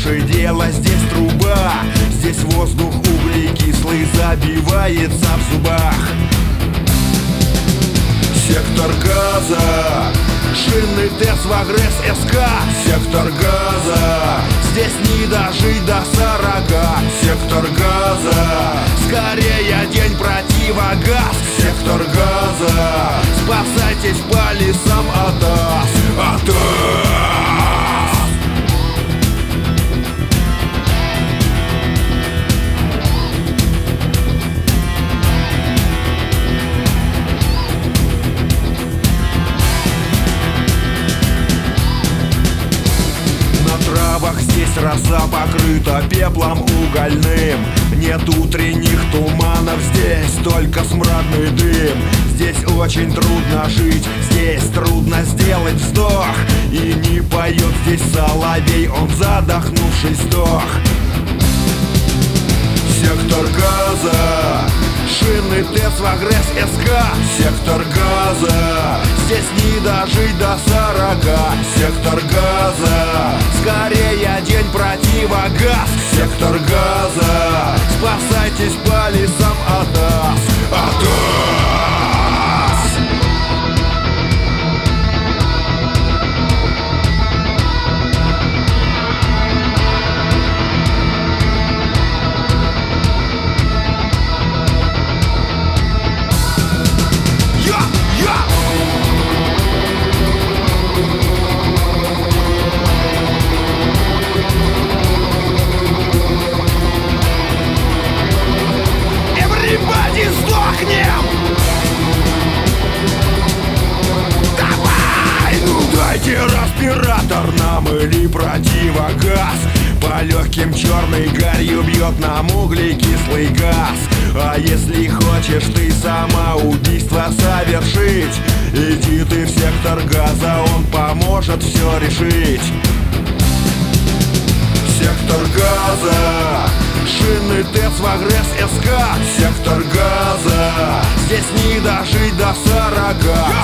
больше дела, здесь труба. Здесь воздух углекислый забивается в зубах. Сектор газа, шины ТЭС, Вагрес, СК. Сектор газа, здесь не дожить до 40. Сектор газа, скорее день противогаз. Сектор газа, спасайтесь по лесам от АС. От АС. Здесь роса покрыта пеплом угольным. Нет утренних туманов, здесь только смрадный дым. Здесь очень трудно жить, здесь трудно сделать вздох. И не поет здесь соловей, он задохнувшись сдох. Сектор газа, шины ТЭС, Вагрес, СК. Сектор газа, здесь не дожить до 40. Сектор газа, скорее день противогаз. Сектор газа, спасайтесь по лесам от АС. От АС. Сдохнем! Давай! Ну дайте респиратор нам или противогаз. По легким черной гарью бьет нам углекислый газ. А если хочешь ты самоубийство совершить, иди ты в сектор газа, он поможет все решить. Сектор газа, шины ТЭС, Вагрес, СК. Сектор газа, здесь не дожить до 40.